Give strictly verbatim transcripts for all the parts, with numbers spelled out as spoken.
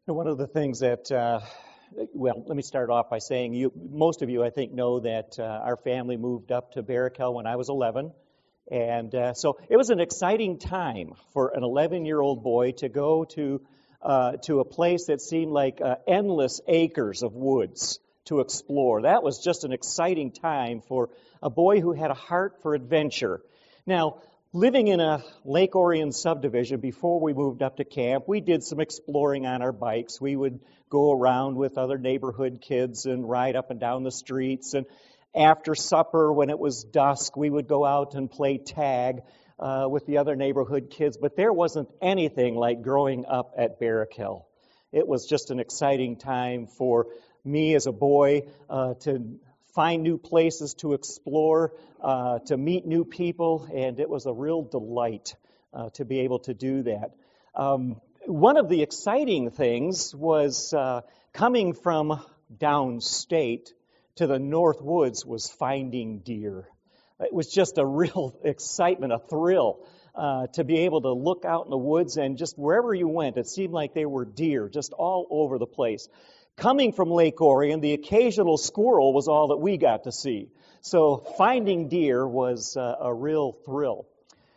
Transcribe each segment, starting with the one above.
One of the things that, uh, well, let me start off by saying you, most of you, I think, know that uh, our family moved up to Barakel when I was eleven. And uh, so it was an exciting time for an eleven-year-old boy to go to uh, to a place that seemed like uh, endless acres of woods to explore. That was just an exciting time for a boy who had a heart for adventure. Now, living in a Lake Orion subdivision before we moved up to camp, we did some exploring on our bikes. We would go around with other neighborhood kids and ride up and down the streets. And after supper, when it was dusk, we would go out and play tag uh, with the other neighborhood kids. But there wasn't anything like growing up at Barakel. It was just an exciting time for me as a boy uh, to find new places to explore, uh, to meet new people, and it was a real delight uh, to be able to do that. Um, one of the exciting things was uh, coming from downstate to the North Woods was finding deer. It was just a real excitement, a thrill uh, to be able to look out in the woods, and just wherever you went, it seemed like there were deer just all over the place. Coming from Lake Orion, the occasional squirrel was all that we got to see. So finding deer was uh, a real thrill.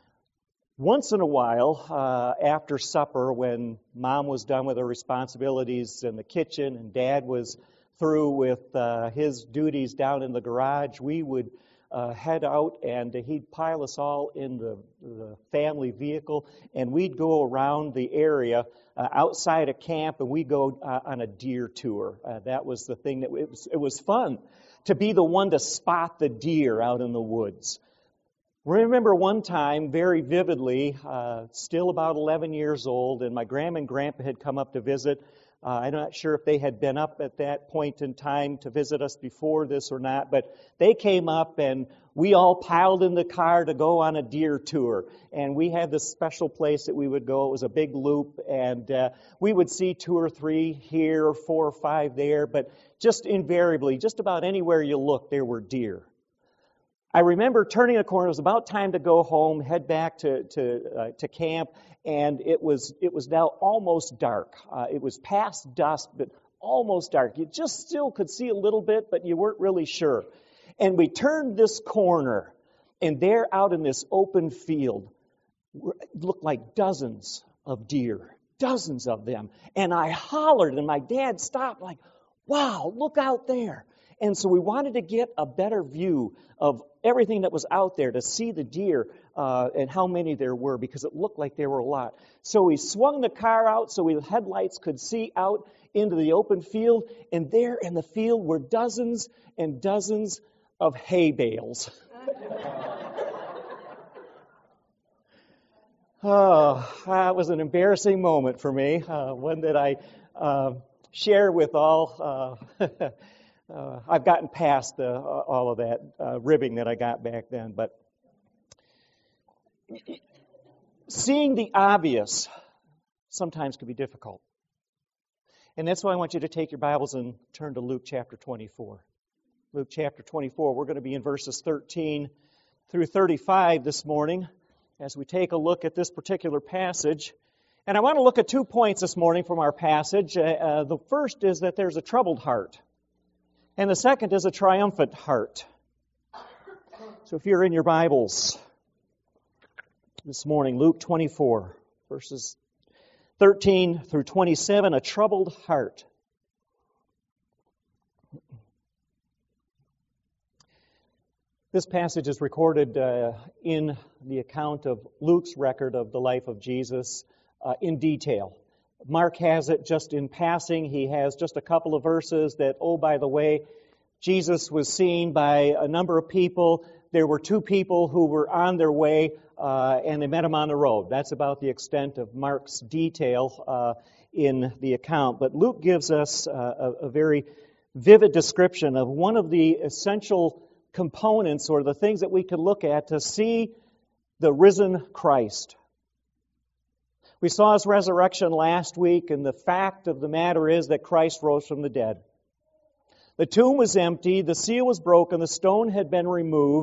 Once in a while, uh, after supper, when Mom was done with her responsibilities in the kitchen and Dad was through with uh, his duties down in the garage, we would uh, head out and he'd pile us all in the, the family vehicle and we'd go around the area uh, outside of camp and we'd go uh, on a deer tour. Uh, that was the thing that it was, it was fun to be the one to spot the deer out in the woods. I remember one time very vividly, uh, still about eleven years old, and my grandma and grandpa had come up to visit. Uh, I'm not sure if they had been up at that point in time to visit us before this or not, but they came up and we all piled in the car to go on a deer tour. And we had this special place that we would go. It was a big loop, and uh, we would see two or three here, four or five there, but just invariably, just about anywhere you looked, there were deer. I remember turning a corner. It was about time to go home, head back to to, uh, to camp, and it was it was now almost dark. Uh, it was past dusk, but almost dark. You just still could see a little bit, but you weren't really sure. And we turned this corner, and there out in this open field looked like dozens of deer, dozens of them. And I hollered, and my dad stopped like, wow, look out there. And so we wanted to get a better view of everything that was out there to see the deer uh, and how many there were, because it looked like there were a lot. So we swung the car out so we headlights could see out into the open field, and there in the field were dozens and dozens of hay bales. Oh, that was an embarrassing moment for me, uh, one that I uh, share with all. Uh, Uh, I've gotten past uh, all of that uh, ribbing that I got back then, but seeing the obvious sometimes can be difficult. And that's why I want you to take your Bibles and turn to Luke chapter twenty-four. Luke chapter twenty-four, we're going to be in verses thirteen through thirty-five this morning as we take a look at this particular passage. And I want to look at two points this morning from our passage. Uh, uh, the first is that there's a troubled heart. And the second is a triumphant heart. So if you're in your Bibles this morning, Luke twenty-four, verses thirteen through twenty-seven, a troubled heart. This passage is recorded uh, in the account of Luke's record of the life of Jesus uh, in detail. Mark has it just in passing. He has just a couple of verses that, oh, by the way, Jesus was seen by a number of people. There were two people who were on their way, uh, and they met him on the road. That's about the extent of Mark's detail uh, in the account. But Luke gives us uh, a, a very vivid description of one of the essential components or the things that we could look at to see the risen Christ. We saw his resurrection last week, and the fact of the matter is that Christ rose from the dead. The tomb was empty, the seal was broken, the stone had been removed,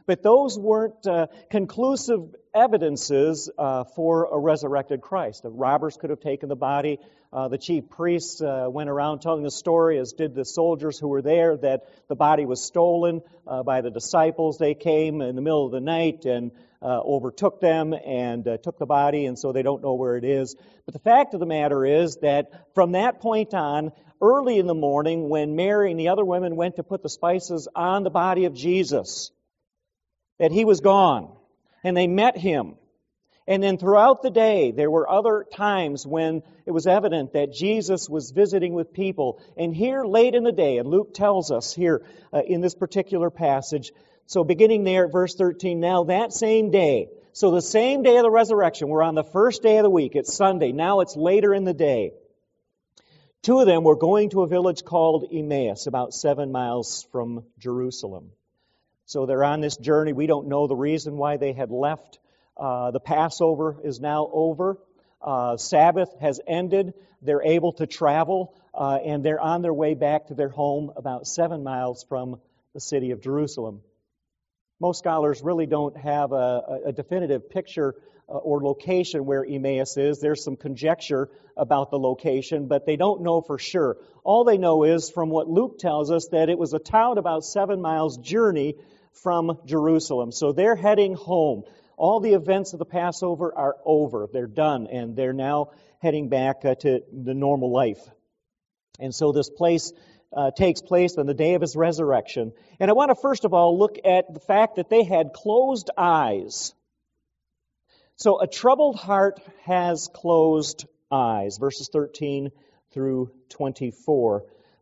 But those weren't uh, conclusive evidences uh, for a resurrected Christ. The robbers could have taken the body. Uh, the chief priests uh, went around telling the story, as did the soldiers who were there, that the body was stolen uh, by the disciples. They came in the middle of the night and uh, overtook them and uh, took the body, and so they don't know where it is. But the fact of the matter is that from that point on, early in the morning, when Mary and the other women went to put the spices on the body of Jesus, that he was gone, and they met him. And then throughout the day, there were other times when it was evident that Jesus was visiting with people. And here late in the day, and Luke tells us here uh, in this particular passage, so beginning there at verse thirteen, now that same day, so the same day of the resurrection, we're on the first day of the week, it's Sunday, now it's later in the day. Two of them were going to a village called Emmaus, about seven miles from Jerusalem. So they're on this journey. We don't know the reason why they had left. Uh, the Passover is now over. Uh, Sabbath has ended. They're able to travel, uh, and they're on their way back to their home about seven miles from the city of Jerusalem. Most scholars really don't have a, a definitive picture uh, or location where Emmaus is. There's some conjecture about the location, but they don't know for sure. All they know is from what Luke tells us that it was a town about seven miles journey from Jerusalem. So they're heading home. All the events of the Passover are over. They're done, and they're now heading back uh, to the normal life. And so this place uh, takes place on the day of his resurrection. And I want to first of all look at the fact that they had closed eyes. So a troubled heart has closed eyes. Verses thirteen through twenty-four.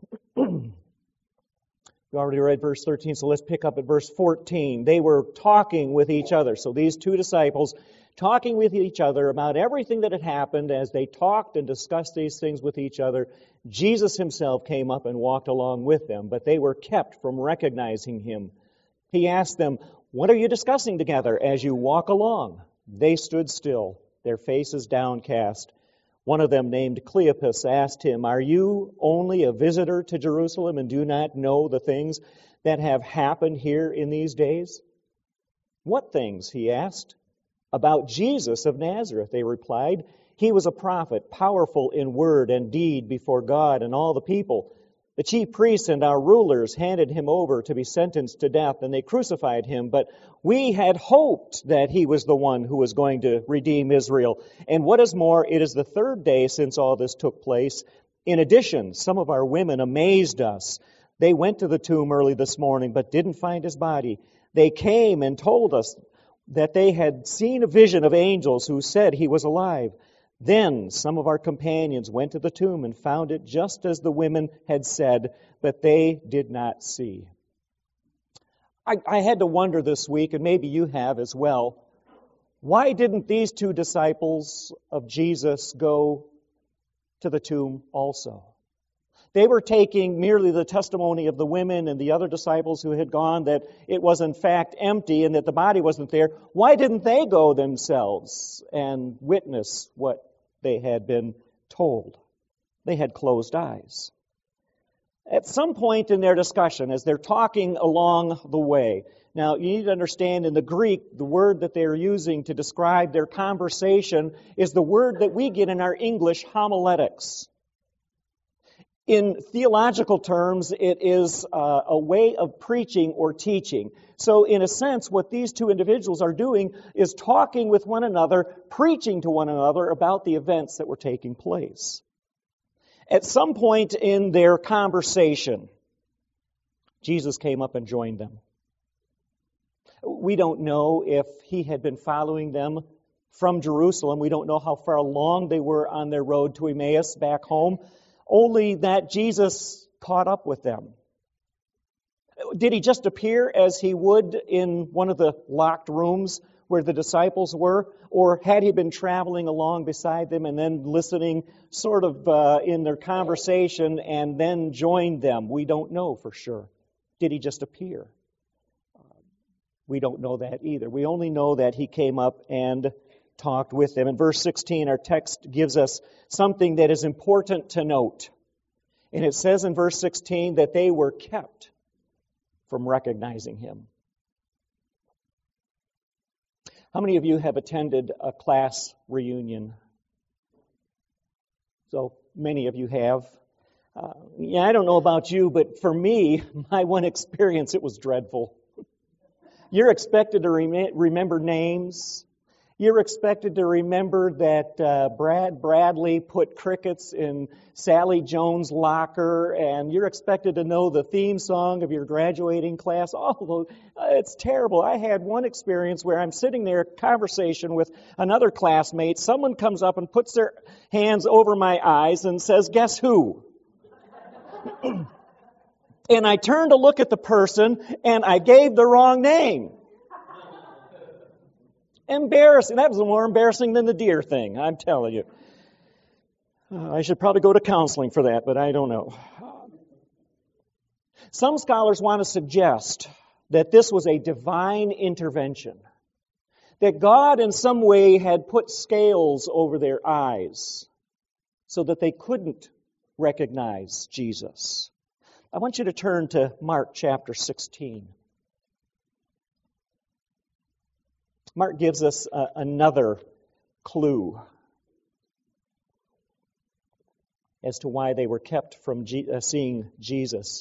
We already read verse thirteen, so let's pick up at verse fourteen. They were talking with each other. So these two disciples talking with each other about everything that had happened. As they talked and discussed these things with each other, Jesus himself came up and walked along with them, but they were kept from recognizing him. He asked them, "What are you discussing together as you walk along?" They stood still, their faces downcast. One of them, named Cleopas, asked him, "Are you only a visitor to Jerusalem and do not know the things that have happened here in these days?" "What things?" he asked. "About Jesus of Nazareth," they replied. "He was a prophet, powerful in word and deed before God and all the people. The chief priests and our rulers handed him over to be sentenced to death, and they crucified him. But we had hoped that he was the one who was going to redeem Israel. And what is more, it is the third day since all this took place. In addition, some of our women amazed us. They went to the tomb early this morning, but didn't find his body. They came and told us that they had seen a vision of angels who said he was alive. Then some of our companions went to the tomb and found it just as the women had said, but they did not see." I, I had to wonder this week, and maybe you have as well, why didn't these two disciples of Jesus go to the tomb also? They were taking merely the testimony of the women and the other disciples who had gone that it was in fact empty and that the body wasn't there. Why didn't they go themselves and witness what they had been told? They had closed eyes. At some point in their discussion, as they're talking along the way, now you need to understand in the Greek, the word that they're using to describe their conversation is the word that we get in our English homiletics. In theological terms, it is uh, a way of preaching or teaching. So in a sense, what these two individuals are doing is talking with one another, preaching to one another about the events that were taking place. At some point in their conversation, Jesus came up and joined them. We don't know if he had been following them from Jerusalem. We don't know how far along they were on their road to Emmaus back home. Only that Jesus caught up with them. Did he just appear as he would in one of the locked rooms where the disciples were? Or had he been traveling along beside them and then listening sort of uh, in their conversation and then joined them? We don't know for sure. Did he just appear? We don't know that either. We only know that he came up and talked with them. In verse sixteen, our text gives us something that is important to note. And it says in verse sixteen that they were kept from recognizing him. How many of you have attended a class reunion? So many of you have. Uh, yeah, I don't know about you, but for me, my one experience, it was dreadful. You're expected to rem- remember names. You're expected to remember that uh, Brad Bradley put crickets in Sally Jones' locker, and you're expected to know the theme song of your graduating class. Oh, it's terrible. I had one experience where I'm sitting there, conversation with another classmate. Someone comes up and puts their hands over my eyes and says, "Guess who?" And I turned to look at the person, and I gave the wrong name. Embarrassing. That was more embarrassing than the deer thing, I'm telling you. Uh, I should probably go to counseling for that, but I don't know. Some scholars want to suggest that this was a divine intervention, that God in some way had put scales over their eyes so that they couldn't recognize Jesus. I want you to turn to Mark chapter sixteen. Mark gives us uh, another clue as to why they were kept from G- uh, seeing Jesus.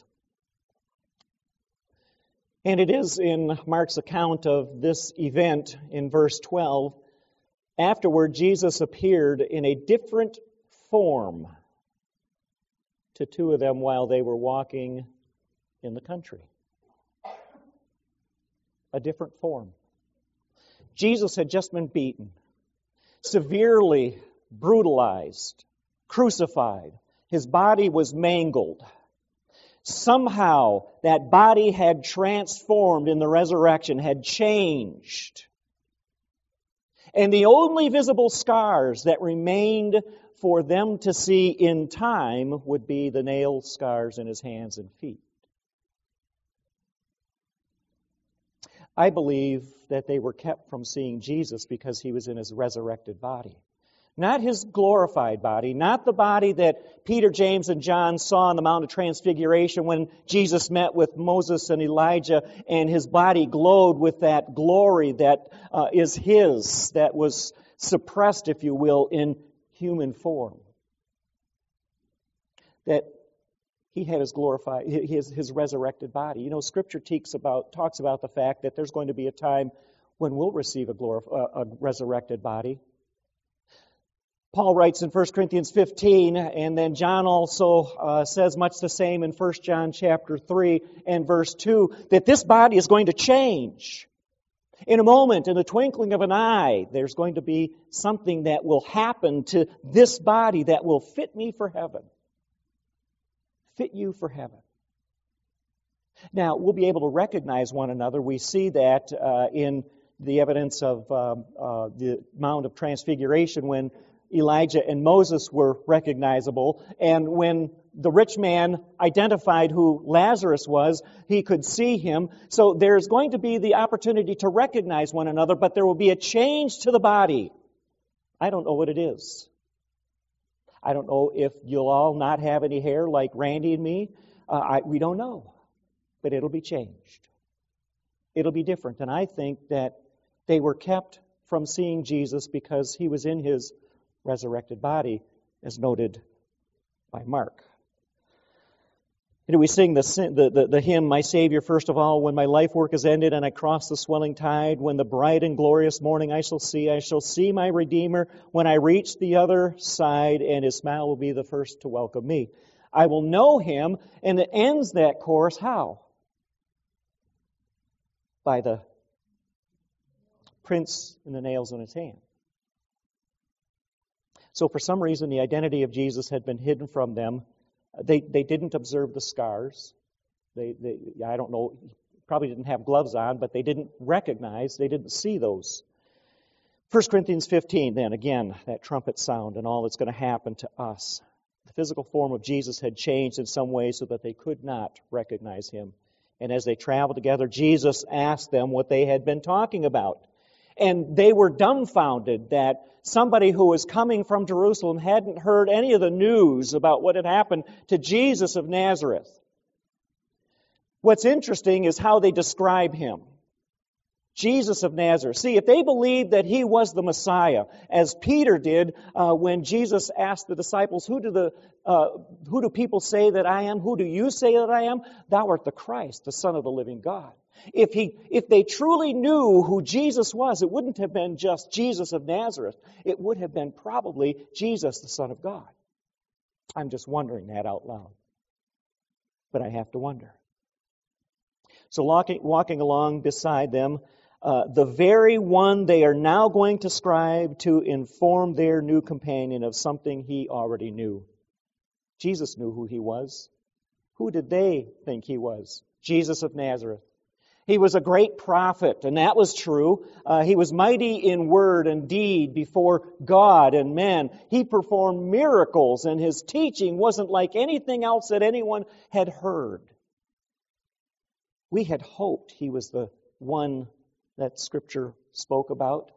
And it is in Mark's account of this event in verse twelve. Afterward, Jesus appeared in a different form to two of them while they were walking in the country. A different form. Jesus had just been beaten, severely brutalized, crucified. His body was mangled. Somehow that body had transformed in the resurrection, had changed. And the only visible scars that remained for them to see in time would be the nail scars in his hands and feet. I believe that they were kept from seeing Jesus because he was in his resurrected body. Not his glorified body, not the body that Peter, James, and John saw on the Mount of Transfiguration when Jesus met with Moses and Elijah, and his body glowed with that glory that uh, is his, that was suppressed, if you will, in human form. That he had his glorified, his, his resurrected body. You know, Scripture talks about, talks about the fact that there's going to be a time when we'll receive a, glorif- uh, a resurrected body. Paul writes in First Corinthians fifteen, and then John also uh, says much the same in First John chapter three and verse two, that this body is going to change. In a moment, in the twinkling of an eye, there's going to be something that will happen to this body that will fit me for heaven. Fit you for heaven. Now, we'll be able to recognize one another. We see that uh, in the evidence of um, uh, the Mount of Transfiguration when Elijah and Moses were recognizable, and when the rich man identified who Lazarus was, he could see him. So there's going to be the opportunity to recognize one another, but there will be a change to the body. I don't know what it is. I don't know if you'll all not have any hair like Randy and me. Uh, I, we don't know. But it'll be changed. It'll be different. And I think that they were kept from seeing Jesus because he was in his resurrected body, as noted by Mark. You know, we sing the, the, the, the hymn, My Savior, first of all, when my life work is ended and I cross the swelling tide, when the bright and glorious morning I shall see, I shall see my Redeemer when I reach the other side, and his smile will be the first to welcome me. I will know him, and it ends that chorus how? By the prints and the nails in his hand. So for some reason, the identity of Jesus had been hidden from them. They they didn't observe the scars. They, they I don't know, probably didn't have gloves on, but they didn't recognize, they didn't see those. First Corinthians fifteen, then, again, that trumpet sound and all that's going to happen to us. The physical form of Jesus had changed in some way so that they could not recognize him. And as they traveled together, Jesus asked them what they had been talking about. And they were dumbfounded that somebody who was coming from Jerusalem hadn't heard any of the news about what had happened to Jesus of Nazareth. What's interesting is how they describe him. Jesus of Nazareth. See, if they believed that he was the Messiah, as Peter did uh, when Jesus asked the disciples, who do the uh, who do people say that I am? Who do you say that I am? Thou art the Christ, the Son of the living God. If he, if they truly knew who Jesus was, it wouldn't have been just Jesus of Nazareth. It would have been probably Jesus, the Son of God. I'm just wondering that out loud. But I have to wonder. So walking, walking along beside them, uh, the very one they are now going to scribe to inform their new companion of something he already knew. Jesus knew who he was. Who did they think he was? Jesus of Nazareth. He was a great prophet, and that was true. Uh, he was mighty in word and deed before God and men. He performed miracles, and his teaching wasn't like anything else that anyone had heard. We had hoped he was the one that Scripture spoke about.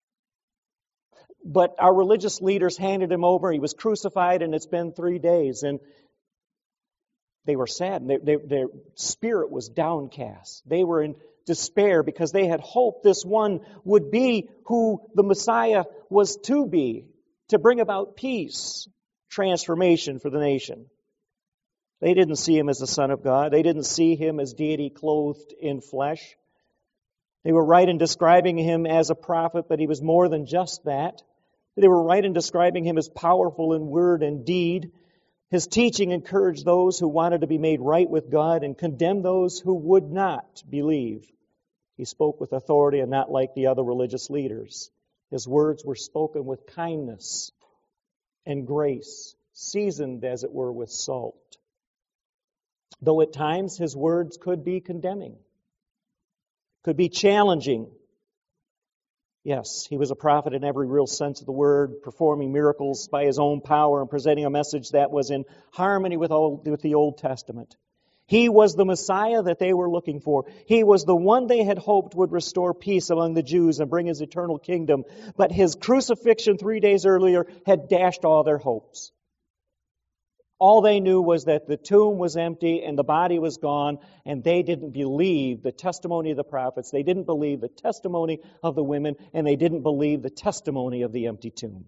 But our religious leaders handed him over. He was crucified, and it's been three days. And they were sad. And they, they, their spirit was downcast. They were in despair because they had hoped this one would be who the Messiah was to be, to bring about peace, transformation for the nation. They didn't see him as the Son of God. They didn't see him as deity clothed in flesh. They were right in describing him as a prophet, but he was more than just that. They were right in describing him as powerful in word and deed. His teaching encouraged those who wanted to be made right with God and condemned those who would not believe. He spoke with authority and not like the other religious leaders. His words were spoken with kindness and grace, seasoned, as it were, with salt. Though at times his words could be condemning, could be challenging. Yes, he was a prophet in every real sense of the word, performing miracles by his own power and presenting a message that was in harmony with, old, with the Old Testament. He was the Messiah that they were looking for. He was the one they had hoped would restore peace among the Jews and bring his eternal kingdom. But his crucifixion three days earlier had dashed all their hopes. All they knew was that the tomb was empty and the body was gone, and they didn't believe the testimony of the prophets. They didn't believe the testimony of the women, and they didn't believe the testimony of the empty tomb.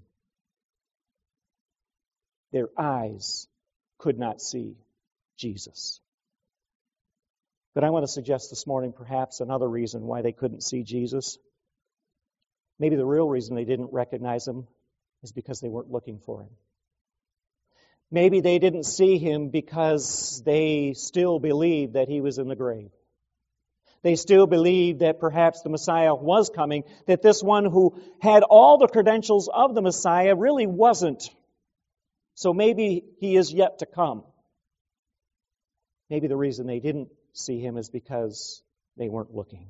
Their eyes could not see Jesus. But I want to suggest this morning perhaps another reason why they couldn't see Jesus. Maybe the real reason they didn't recognize him is because they weren't looking for him. Maybe they didn't see him because they still believed that he was in the grave. They still believed that perhaps the Messiah was coming, that this one who had all the credentials of the Messiah really wasn't. So maybe he is yet to come. Maybe the reason they didn't see him is because they weren't looking.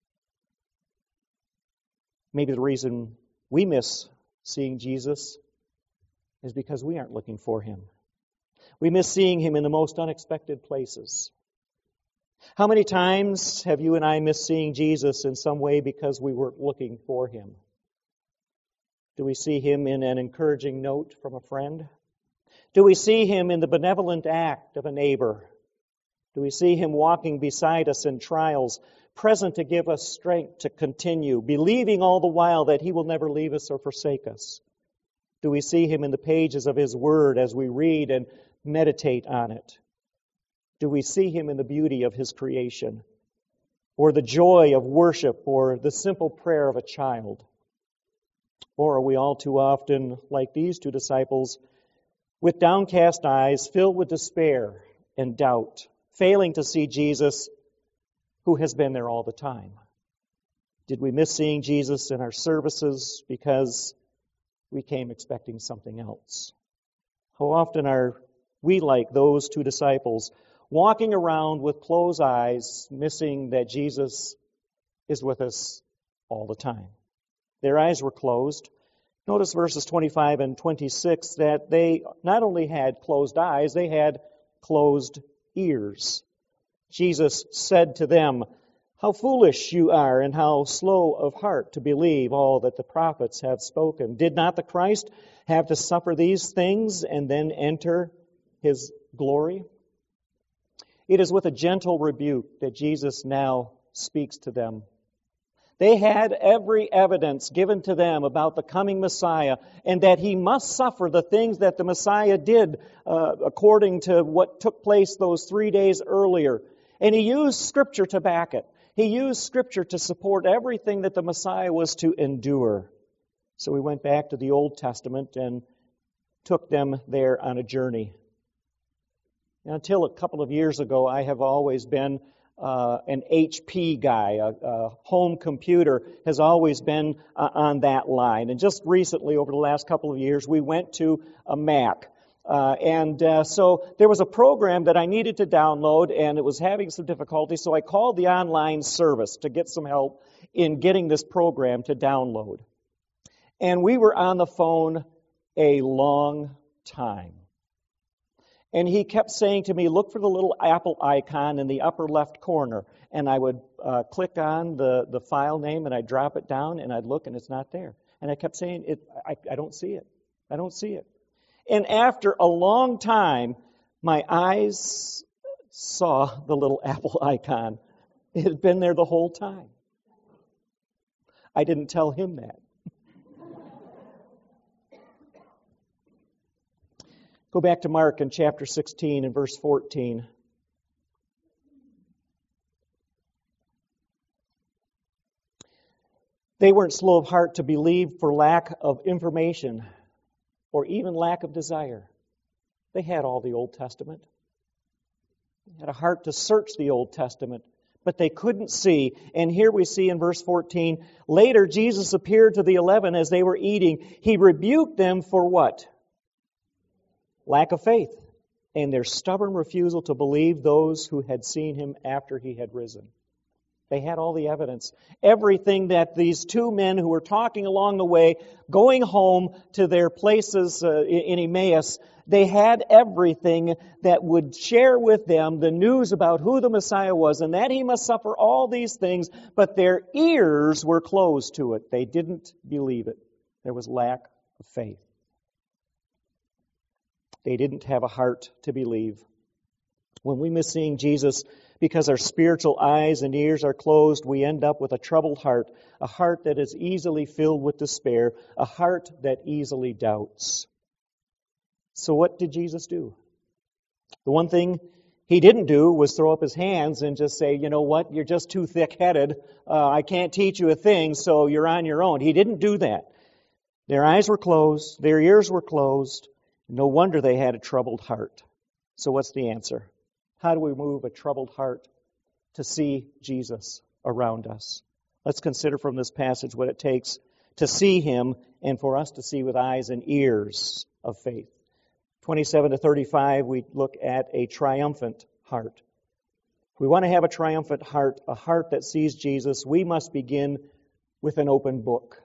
Maybe the reason we miss seeing Jesus is because we aren't looking for him. We miss seeing him in the most unexpected places. How many times have you and I missed seeing Jesus in some way because we weren't looking for him? Do we see him in an encouraging note from a friend? Do we see him in the benevolent act of a neighbor? Do we see him walking beside us in trials, present to give us strength to continue, believing all the while that he will never leave us or forsake us? Do we see him in the pages of his word as we read and meditate on it? Do we see him in the beauty of his creation, or the joy of worship, or the simple prayer of a child? Or are we all too often, like these two disciples, with downcast eyes, filled with despair and doubt, failing to see Jesus who has been there all the time? Did we miss seeing Jesus in our services because we came expecting something else? How often are we like those two disciples, walking around with closed eyes, missing that Jesus is with us all the time? Their eyes were closed. Notice verses twenty-five and twenty-six that they not only had closed eyes, they had closed ears. Jesus said to them, "How foolish you are, and how slow of heart to believe all that the prophets have spoken. Did not the Christ have to suffer these things and then enter his glory?" It is with a gentle rebuke that Jesus now speaks to them. They had every evidence given to them about the coming Messiah and that he must suffer the things that the Messiah did uh, according to what took place those three days earlier. And he used Scripture to back it. He used Scripture to support everything that the Messiah was to endure. So we went back to the Old Testament and took them there on a journey. Until a couple of years ago, I have always been uh, an H P guy. A, a home computer has always been uh, on that line. And just recently, over the last couple of years, we went to a Mac. Uh, and uh, so there was a program that I needed to download, and it was having some difficulty, so I called the online service to get some help in getting this program to download. And we were on the phone a long time. And he kept saying to me, look for the little Apple icon in the upper left corner. And I would uh, click on the, the file name, and I'd drop it down, and I'd look, and it's not there. And I kept saying, it, I, I don't see it. I don't see it. And after a long time, my eyes saw the little Apple icon. It had been there the whole time. I didn't tell him that. Go back to Mark in chapter sixteen and verse fourteen. They weren't slow of heart to believe for lack of information or even lack of desire. They had all the Old Testament. They had a heart to search the Old Testament, but they couldn't see. And here we see in verse fourteen, later Jesus appeared to the eleven as they were eating. He rebuked them for what? Lack of faith and their stubborn refusal to believe those who had seen him after he had risen. They had all the evidence. Everything that these two men who were talking along the way, going home to their places uh, in Emmaus, they had everything that would share with them the news about who the Messiah was and that he must suffer all these things, but their ears were closed to it. They didn't believe it. There was lack of faith. They didn't have a heart to believe. When we miss seeing Jesus because our spiritual eyes and ears are closed, we end up with a troubled heart, a heart that is easily filled with despair, a heart that easily doubts. So what did Jesus do? The one thing he didn't do was throw up his hands and just say, you know what, you're just too thick-headed. Uh, I can't teach you a thing, so you're on your own. He didn't do that. Their eyes were closed. Their ears were closed. No wonder they had a troubled heart. So what's the answer? How do we move a troubled heart to see Jesus around us? Let's consider from this passage what it takes to see him and for us to see with eyes and ears of faith. twenty-seven to thirty-five, we look at a triumphant heart. If we want to have a triumphant heart, a heart that sees Jesus, we must begin with an open book.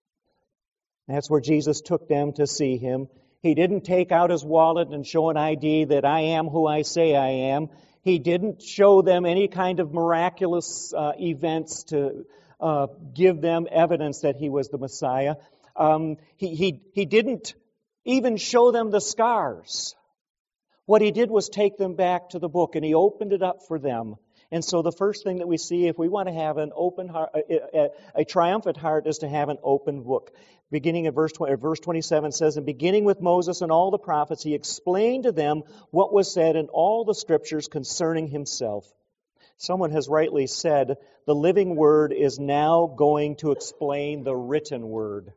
That's where Jesus took them to see him. He didn't take out his wallet and show an I D that I am who I say I am. He didn't show them any kind of miraculous uh, events to uh, give them evidence that he was the Messiah. Um, he, he, he didn't even show them the scars. What he did was take them back to the book, and he opened it up for them. And so the first thing that we see, if we want to have an open heart, a, a, a triumphant heart, is to have an open book. Beginning at verse twenty, verse twenty-seven says, and beginning with Moses and all the prophets, he explained to them what was said in all the scriptures concerning himself. Someone has rightly said, the living word is now going to explain the written word.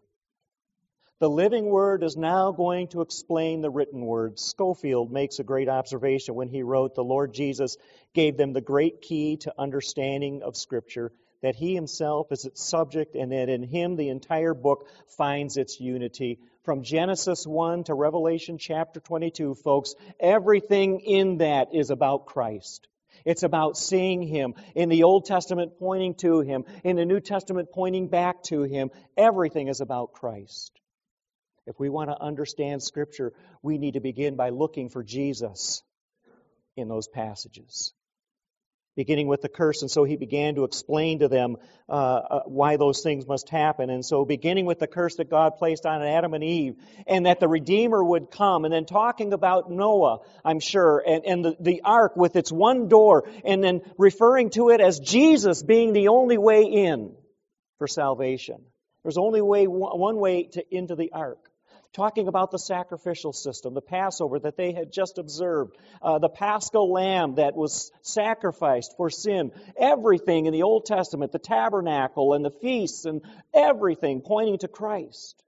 The living word is now going to explain the written word. Schofield makes a great observation when he wrote, the Lord Jesus gave them the great key to understanding of Scripture, that he himself is its subject and that in him the entire book finds its unity. From Genesis one to Revelation chapter twenty-two, folks, everything in that is about Christ. It's about seeing him. In the Old Testament, pointing to him. In the New Testament, pointing back to him. Everything is about Christ. If we want to understand Scripture, we need to begin by looking for Jesus in those passages. Beginning with the curse, and so he began to explain to them uh, uh, why those things must happen. And so beginning with the curse that God placed on Adam and Eve, and that the Redeemer would come, and then talking about Noah, I'm sure, and, and the, the ark with its one door, and then referring to it as Jesus being the only way in. for salvation. There's only way one way to into the ark. Talking about the sacrificial system, the Passover that they had just observed, uh, the Paschal lamb that was sacrificed for sin, everything in the Old Testament, the tabernacle and the feasts and everything pointing to Christ.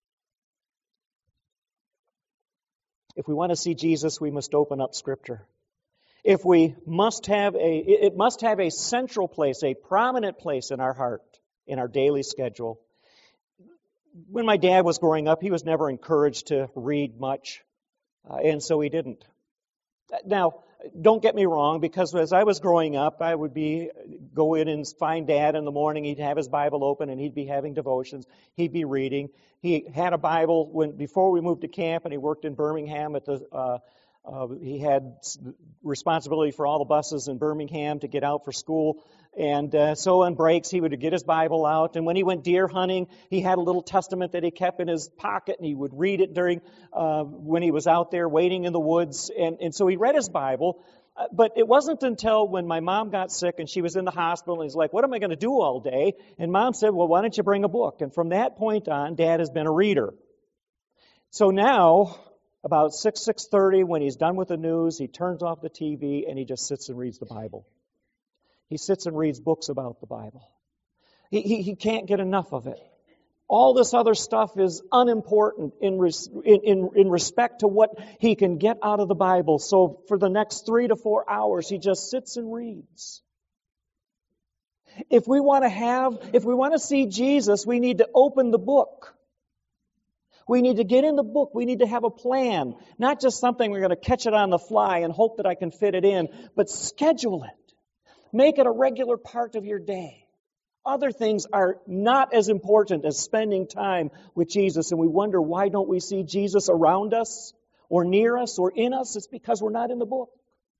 If we want to see Jesus, we must open up Scripture. If we must have a, it must have a central place, a prominent place in our heart, in our daily schedule. When my dad was growing up, he was never encouraged to read much, uh, and so he didn't. Now, don't get me wrong, because as I was growing up, I would be go in and find Dad in the morning. He'd have his Bible open, and he'd be having devotions. He'd be reading. He had a Bible when before we moved to camp, and he worked in Birmingham at the. Uh, Uh, he had responsibility for all the buses in Birmingham to get out for school. And uh, so on breaks, he would get his Bible out. And when he went deer hunting, he had a little testament that he kept in his pocket, and he would read it during uh, when he was out there waiting in the woods. And, and so he read his Bible. Uh, but it wasn't until when my mom got sick and she was in the hospital, and he's like, what am I going to do all day? And Mom said, well, why don't you bring a book? And from that point on, Dad has been a reader. So now, about six, six thirty, when he's done with the news, he turns off the T V and he just sits and reads the Bible. He sits and reads books about the Bible. He, he, he can't get enough of it. All this other stuff is unimportant in, res, in, in, in respect to what he can get out of the Bible. So for the next three to four hours, he just sits and reads. If we want to have, if we want to see Jesus, we need to open the book. We need to get in the book. We need to have a plan. Not just something we're going to catch it on the fly and hope that I can fit it in, but schedule it. Make it a regular part of your day. Other things are not as important as spending time with Jesus, and we wonder, why don't we see Jesus around us or near us or in us? It's because we're not in the book.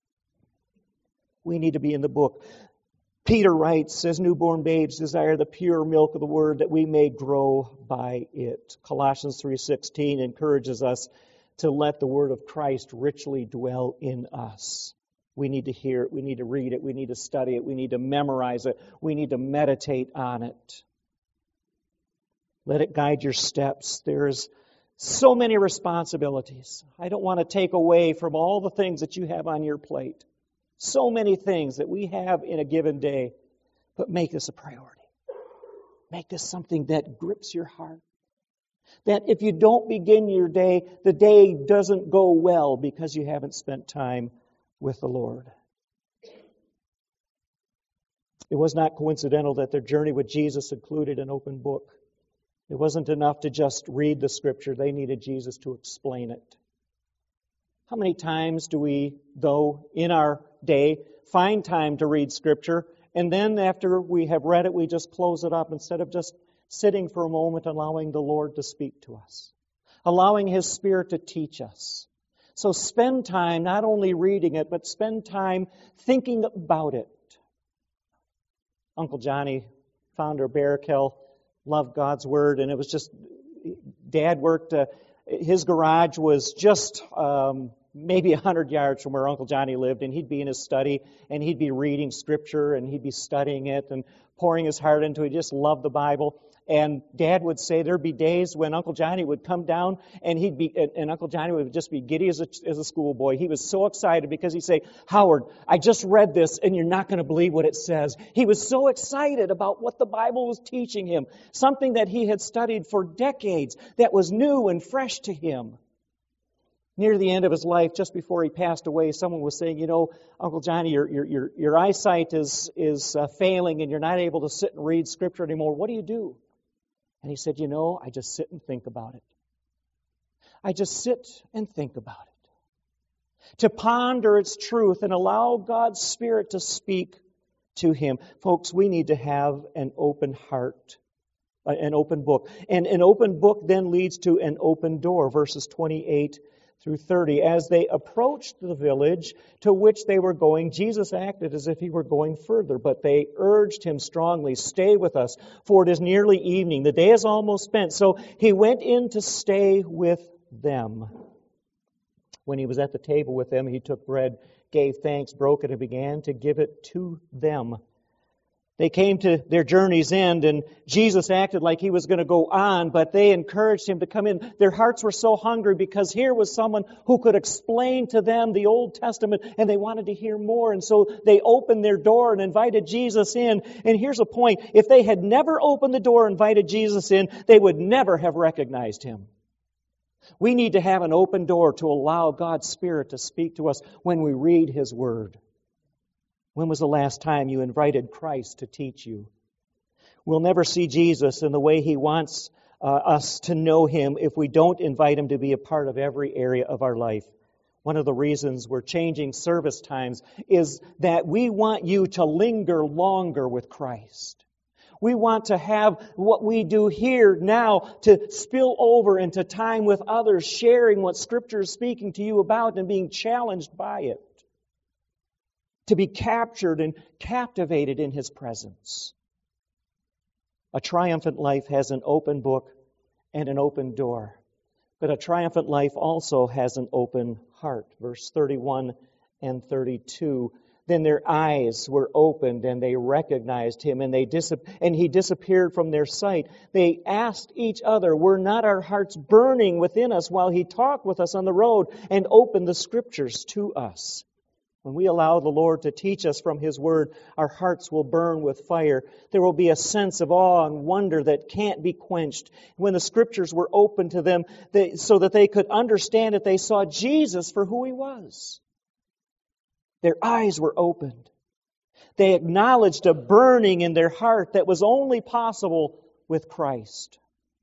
We need to be in the book. Peter writes, as newborn babes desire the pure milk of the Word, that we may grow by it. Colossians three sixteen encourages us to let the Word of Christ richly dwell in us. We need to hear it. We need to read it. We need to study it. We need to memorize it. We need to meditate on it. Let it guide your steps. There's so many responsibilities. I don't want to take away from all the things that you have on your plate. So many things that we have in a given day, but make this a priority. Make this something that grips your heart. That if you don't begin your day, the day doesn't go well because you haven't spent time with the Lord. It was not coincidental that their journey with Jesus included an open book. It wasn't enough to just read the Scripture. They needed Jesus to explain it. How many times do we, though, in our day, find time to read Scripture, and then after we have read it, we just close it up instead of just sitting for a moment, allowing the Lord to speak to us, allowing His Spirit to teach us. So spend time not only reading it, but spend time thinking about it. Uncle Johnny, founder of Barrackell, loved God's Word, and it was just, Dad worked, uh, his garage was just um, maybe a hundred yards from where Uncle Johnny lived, and he'd be in his study, and he'd be reading Scripture, and he'd be studying it, and pouring his heart into it. He just loved the Bible. And Dad would say there'd be days when Uncle Johnny would come down, and he'd be, and Uncle Johnny would just be giddy as a, as a schoolboy. He was so excited because he'd say, Howard, I just read this, and you're not going to believe what it says. He was so excited about what the Bible was teaching him, something that he had studied for decades that was new and fresh to him. Near the end of his life, just before he passed away, someone was saying, you know, Uncle Johnny, your your your, your eyesight is is uh, failing, and you're not able to sit and read Scripture anymore. What do you do? And he said, you know, I just sit and think about it. I just sit and think about it. To ponder its truth and allow God's Spirit to speak to him. Folks, we need to have an open heart, an open book. And an open book then leads to an open door, verses twenty-eight through thirty. As they approached the village to which they were going, Jesus acted as if he were going further, but they urged him strongly, stay with us, for it is nearly evening. The day is almost spent. So he went in to stay with them. When he was at the table with them, he took bread, gave thanks, broke it, and began to give it to them. They came to their journey's end, and Jesus acted like he was going to go on, but they encouraged him to come in. Their hearts were so hungry because here was someone who could explain to them the Old Testament, and they wanted to hear more. And so they opened their door and invited Jesus in. And here's a point. If they had never opened the door and invited Jesus in, they would never have recognized him. We need to have an open door to allow God's Spirit to speak to us when we read His Word. When was the last time you invited Christ to teach you? We'll never see Jesus in the way He wants uh, us to know Him if we don't invite Him to be a part of every area of our life. One of the reasons we're changing service times is that we want you to linger longer with Christ. We want to have what we do here now to spill over into time with others, sharing what Scripture is speaking to you about and being challenged by it. To be captured and captivated in His presence. A triumphant life has an open book and an open door. But a triumphant life also has an open heart. Verse thirty-one and thirty-two. Then their eyes were opened and they recognized Him, and they dis- and He disappeared from their sight. They asked each other, were not our hearts burning within us while He talked with us on the road and opened the Scriptures to us? When we allow the Lord to teach us from His Word, our hearts will burn with fire. There will be a sense of awe and wonder that can't be quenched. When the Scriptures were opened to them they, so that they could understand it, they saw Jesus for who He was. Their eyes were opened. They acknowledged a burning in their heart that was only possible with Christ.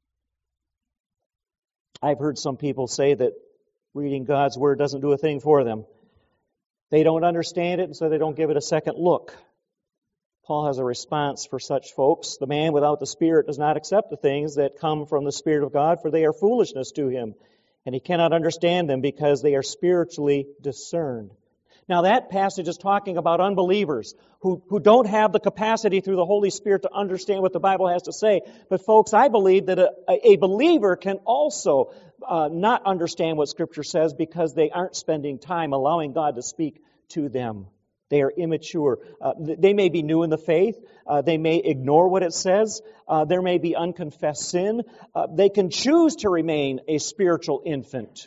I've heard some people say that reading God's Word doesn't do a thing for them. They don't understand it, and so they don't give it a second look. Paul has a response for such folks. The man without the Spirit does not accept the things that come from the Spirit of God, for they are foolishness to him, and he cannot understand them because they are spiritually discerned. Now that passage is talking about unbelievers who, who don't have the capacity through the Holy Spirit to understand what the Bible has to say. But folks, I believe that a, a believer can also uh, not understand what Scripture says because they aren't spending time allowing God to speak to them. They are immature. Uh, they may be new in the faith. Uh, they may ignore what it says. Uh, there may be unconfessed sin. Uh, they can choose to remain a spiritual infant.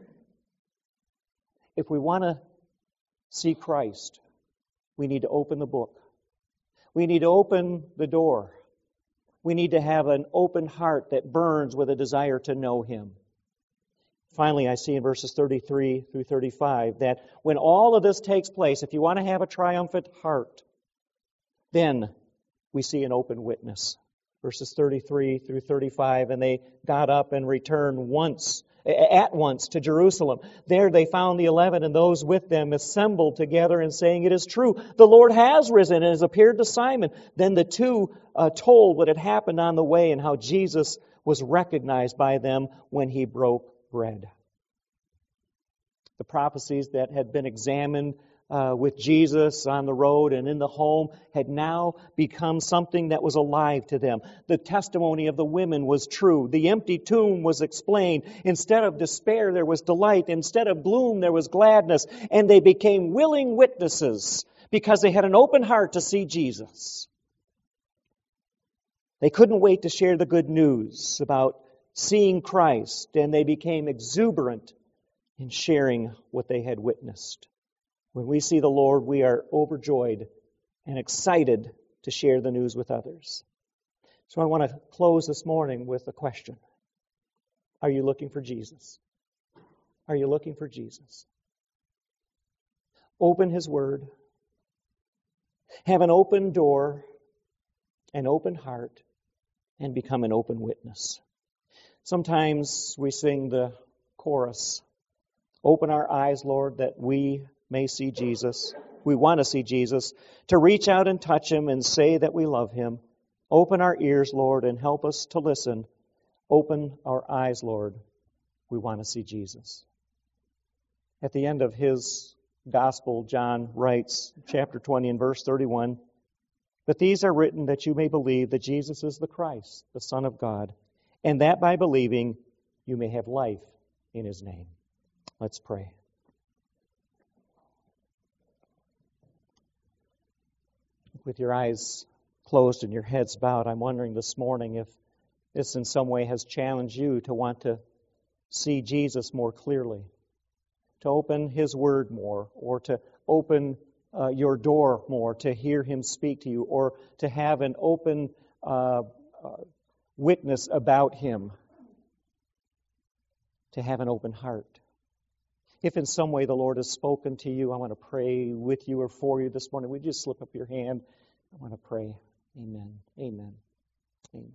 If we want to see Christ, we need to open the book. We need to open the door. We need to have an open heart that burns with a desire to know Him. Finally, I see in verses thirty-three through thirty-five that when all of this takes place, if you want to have a triumphant heart, then we see an open witness. Verses thirty-three through thirty-five, and they got up and returned once, at once to Jerusalem. There they found the eleven and those with them assembled together and saying, "It is true, the Lord has risen and has appeared to Simon." Then the two uh, told what had happened on the way and how Jesus was recognized by them when He broke bread. The prophecies that had been examined uh, with Jesus on the road and in the home had now become something that was alive to them. The testimony of the women was true. The empty tomb was explained. Instead of despair, there was delight. Instead of gloom, there was gladness. And they became willing witnesses because they had an open heart to see Jesus. They couldn't wait to share the good news about seeing Christ, and they became exuberant in sharing what they had witnessed. When we see the Lord, we are overjoyed and excited to share the news with others. So I want to close this morning with a question. Are you looking for Jesus? Are you looking for Jesus? Open His Word. Have an open door, an open heart, and become an open witness. Sometimes we sing the chorus, "Open our eyes, Lord, that we may see Jesus." We want to see Jesus, to reach out and touch Him and say that we love Him. Open our ears, Lord, and help us to listen. Open our eyes, Lord. We want to see Jesus. At the end of his gospel, John writes, chapter twenty and verse thirty-one, "But these are written that you may believe that Jesus is the Christ, the Son of God, and that by believing you may have life in His name." Let's pray. With your eyes closed and your heads bowed, I'm wondering this morning if this in some way has challenged you to want to see Jesus more clearly, to open His Word more, or to open uh, your door more, to hear Him speak to you, or to have an open uh, uh, witness about Him, to have an open heart. If in some way the Lord has spoken to you, I want to pray with you or for you this morning. Would you just slip up your hand? I want to pray. Amen. Amen. Amen.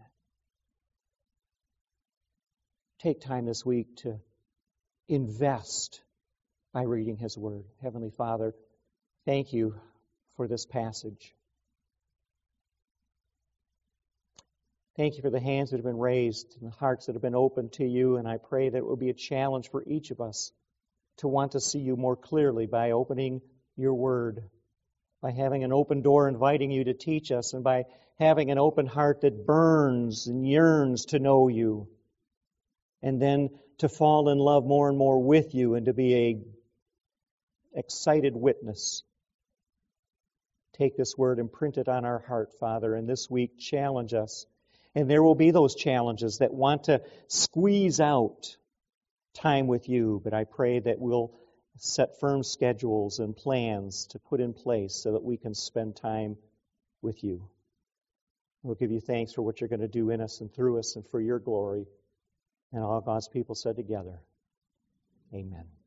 Take time this week to invest by reading His Word. Heavenly Father, thank you for this passage. Thank you for the hands that have been raised and the hearts that have been opened to you, and I pray that it will be a challenge for each of us to want to see you more clearly by opening your Word, by having an open door inviting you to teach us, and by having an open heart that burns and yearns to know you, and then to fall in love more and more with you and to be a excited witness. Take this Word and print it on our heart, Father, and this week challenge us. And there will be those challenges that want to squeeze out time with you, but I pray that we'll set firm schedules and plans to put in place so that we can spend time with you. We'll give you thanks for what you're going to do in us and through us and for your glory. And all God's people said together, amen.